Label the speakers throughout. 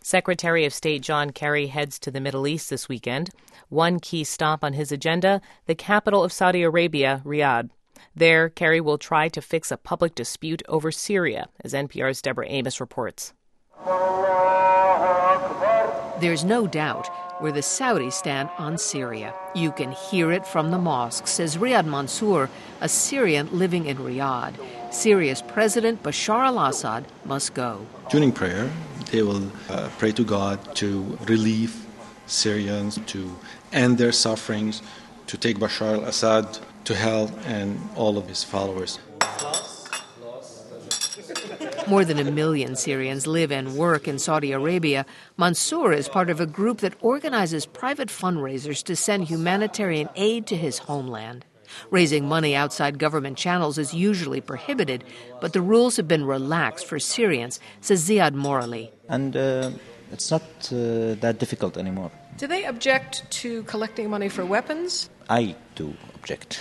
Speaker 1: Secretary of State John Kerry heads to the Middle East this weekend. One key stop on his agenda, the capital of Saudi Arabia, Riyadh. There, Kerry will try to fix a public dispute over Syria, as NPR's Deborah Amos reports.
Speaker 2: There's no doubt where the Saudis stand on Syria. You can hear it from the mosque, says Riyad Mansour, a Syrian living in Riyadh. Syria's President Bashar al-Assad must go.
Speaker 3: During prayer, they will pray to God to relieve Syrians, to end their sufferings, to take Bashar al-Assad to hell and all of his followers.
Speaker 2: More than 1 million Syrians live and work in Saudi Arabia. Mansour is part of a group that organizes private fundraisers to send humanitarian aid to his homeland. Raising money outside government channels is usually prohibited, but the rules have been relaxed for Syrians, says Ziad Morali.
Speaker 4: And it's not that difficult anymore.
Speaker 5: Do they object to collecting money for weapons?
Speaker 4: I do object.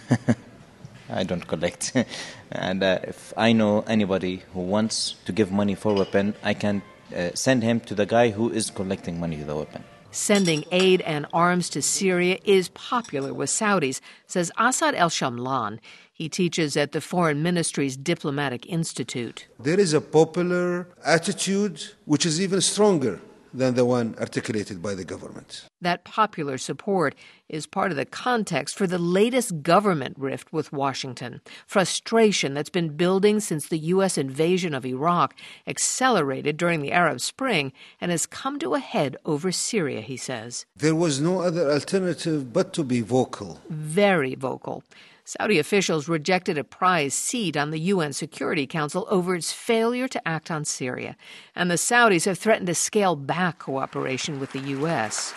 Speaker 4: I don't collect. And if I know anybody who wants to give money for a weapon, I can send him to the guy who is collecting money for the weapon.
Speaker 2: Sending aid and arms to Syria is popular with Saudis, says Asad El-Shamlan. He teaches at the Foreign Ministry's Diplomatic Institute.
Speaker 6: There is a popular attitude which is even stronger than the one articulated by the government.
Speaker 2: That popular support is part of the context for the latest government rift with Washington. Frustration that's been building since the U.S. invasion of Iraq accelerated during the Arab Spring and has come to a head over Syria, he says.
Speaker 6: There was no other alternative but to be vocal.
Speaker 2: Very vocal. Saudi officials rejected a prize seat on the UN Security Council over its failure to act on Syria. And the Saudis have threatened to scale back cooperation with the U.S.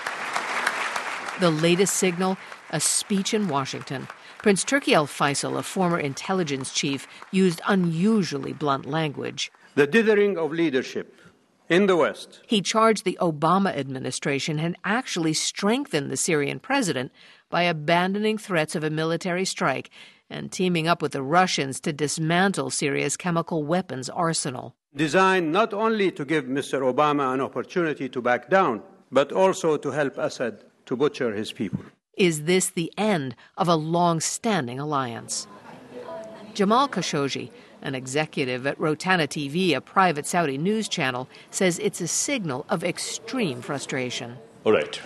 Speaker 2: The latest signal, a speech in Washington. Prince Turki al-Faisal, a former intelligence chief, used unusually blunt language.
Speaker 7: The dithering of leadership in the West.
Speaker 2: He charged the Obama administration had actually strengthened the Syrian president by abandoning threats of a military strike and teaming up with the Russians to dismantle Syria's chemical weapons arsenal.
Speaker 7: Designed not only to give Mr. Obama an opportunity to back down, but also to help Assad to butcher his people.
Speaker 2: Is this the end of a long-standing alliance? Jamal Khashoggi, an executive at Rotana TV, a private Saudi news channel, says it's a signal of extreme frustration.
Speaker 8: All right.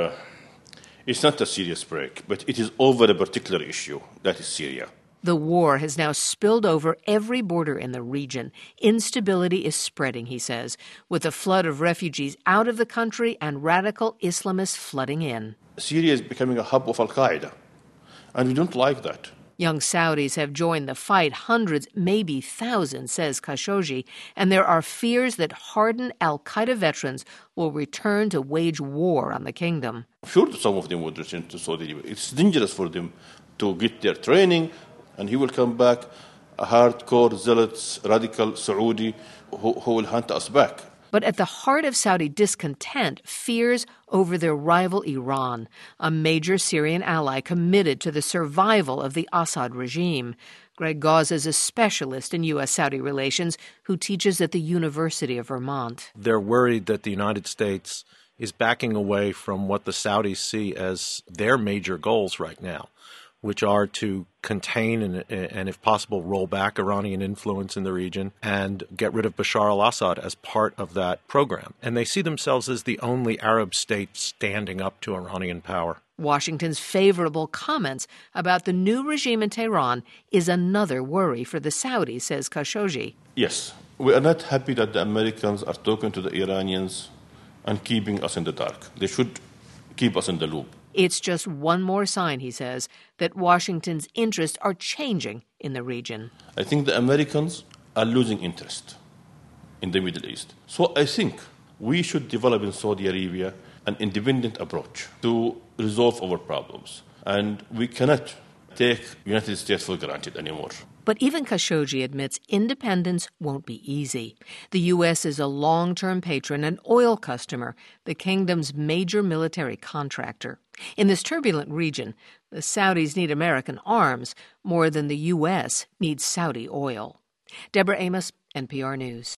Speaker 8: It's not a serious break, but it is over a particular issue, that is Syria.
Speaker 2: The war has now spilled over every border in the region. Instability is spreading, he says, with a flood of refugees out of the country and radical Islamists flooding in.
Speaker 8: Syria is becoming a hub of al-Qaeda, and we don't like that.
Speaker 2: Young Saudis have joined the fight, hundreds, maybe thousands, says Khashoggi, and there are fears that hardened al-Qaeda veterans will return to wage war on the kingdom.
Speaker 8: Sure, some of them would return to Saudi Arabia. It's dangerous for them to get their training, and he will come back, a hardcore, zealot, radical Saudi who will hunt us back.
Speaker 2: But at the heart of Saudi discontent, fears over their rival Iran, a major Syrian ally committed to the survival of the Assad regime. Greg Gause is a specialist in U.S.-Saudi relations who teaches at the University of Vermont.
Speaker 9: They're worried that the United States is backing away from what the Saudis see as their major goals right now, which are to contain and, if possible, roll back Iranian influence in the region and get rid of Bashar al-Assad as part of that program. And they see themselves as the only Arab state standing up to Iranian power.
Speaker 2: Washington's favorable comments about the new regime in Tehran is another worry for the Saudis, says Khashoggi.
Speaker 8: Yes, we are not happy that the Americans are talking to the Iranians and keeping us in the dark. They should keep us in the loop.
Speaker 2: It's just one more sign, he says, that Washington's interests are changing in the region.
Speaker 8: I think the Americans are losing interest in the Middle East. So I think we should develop in Saudi Arabia an independent approach to resolve our problems. And we cannot take the United States for granted anymore.
Speaker 2: But even Khashoggi admits independence won't be easy. The U.S. is a long-term patron and oil customer, the kingdom's major military contractor. In this turbulent region, the Saudis need American arms more than the U.S. needs Saudi oil. Deborah Amos, NPR News.